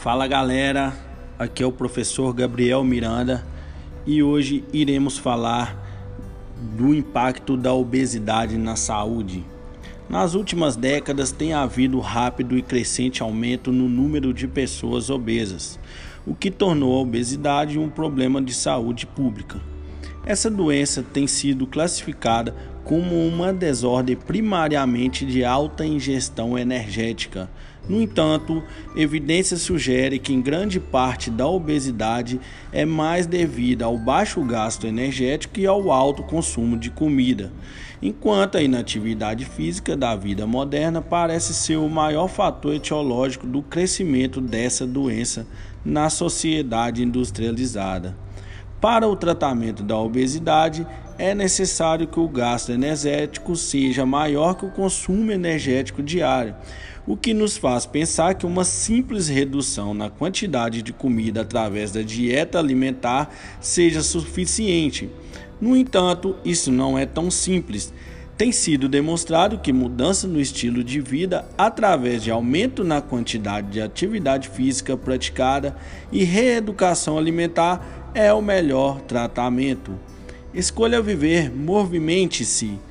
Fala galera, aqui é o professor Gabriel Miranda e hoje iremos falar do impacto da obesidade na saúde. Nas últimas décadas tem havido rápido e crescente aumento no número de pessoas obesas, o que tornou a obesidade um problema de saúde pública. Essa doença tem sido classificada como uma desordem primariamente de alta ingestão energética. No entanto, evidências sugerem que em grande parte da obesidade é mais devida ao baixo gasto energético e ao alto consumo de comida, enquanto a inatividade física da vida moderna parece ser o maior fator etiológico do crescimento dessa doença na sociedade industrializada. Para o tratamento da obesidade, é necessário que o gasto energético seja maior que o consumo energético diário, o que nos faz pensar que uma simples redução na quantidade de comida através da dieta alimentar seja suficiente. No entanto, isso não é tão simples. Tem sido demonstrado que mudança no estilo de vida através de aumento na quantidade de atividade física praticada e reeducação alimentar é o melhor tratamento. Escolha viver, movimente-se.